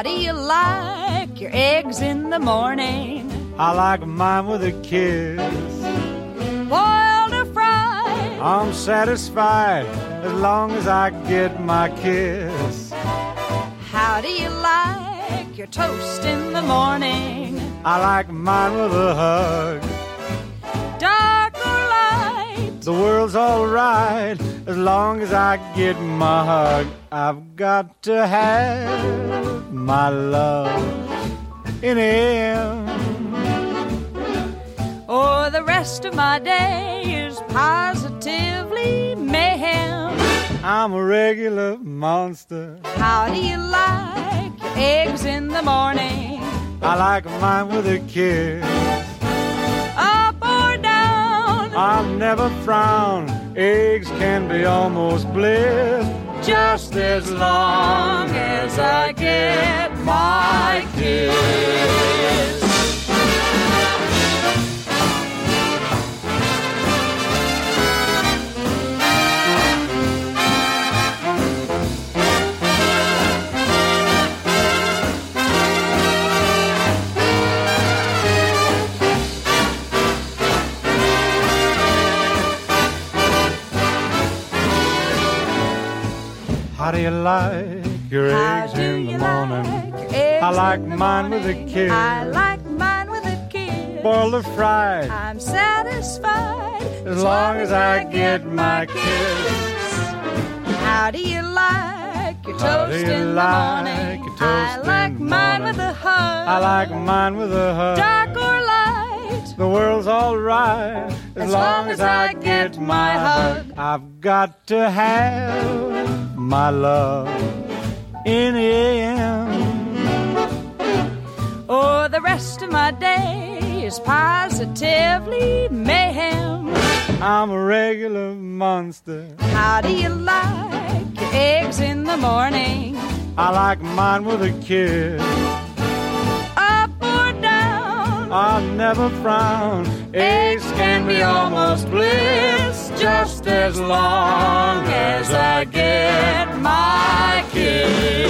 How do you like your eggs in the morning? I like mine with a kiss. Boiled or fried? I'm satisfied as long as I get my kiss. How do you like your toast in the morning? I like mine with a hug. Dark or light? The world's all right as long as I get my hug. I've got to have my love in AM. Oh, the rest of my day is positively mayhem. I'm a regular monster. How do you like your eggs in the morning? I like mine with a kiss. Up or down? I never frown. Eggs can be almost bliss, just as long as I get my kiss. How do you like your eggs in the morning? I like mine with a kiss. I like mine with a kiss. Boiled or fried? I'm satisfied as long as I get my kiss. How do you like your toast in the morning? I like mine with a hug. I like mine with a hug. Dark or light? The world's all right as long as I get my hug. I've got to have my love in AM. Oh, the rest of my day is positively mayhem. I'm a regular monster. How do you like your eggs in the morning? I like mine with a kiss. Up or down? I never frown. Eggs can be almost bliss, just as long as I get my kiss.